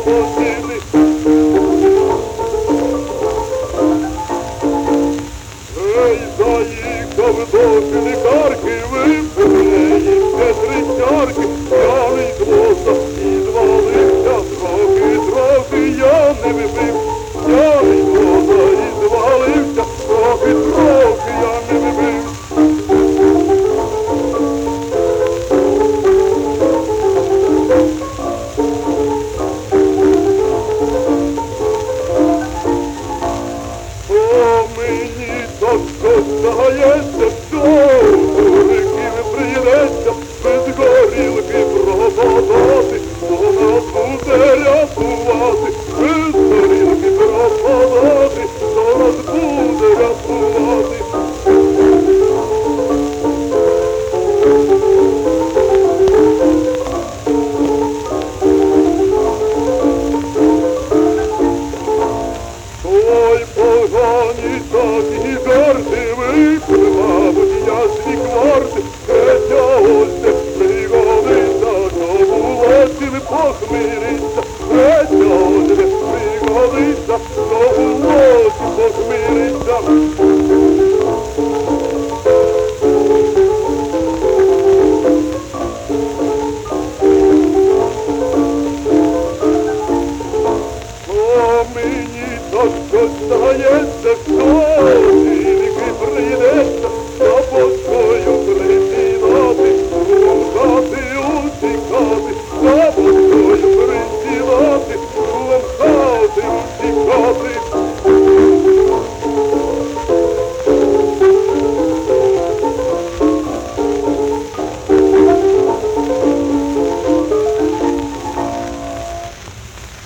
проводили. Ей, заїхав до лікарки, випив неї ще 3 чарки, п'яний з воза і звалився, трохи я не випив. П'яний з воза і звалився, трохи я не випив. Здається, що дуриків прийдеться без горілки пропадати, то нас буде рятувати, без горілки пропадати, то нас буде рятувати. Ой, погані такі жарти, мабуть, ясні кварти, третя ось пригодиться, тому осінь похмириться, третя ось пригодиться, тому осінь похмириться. Мені так щось здається, що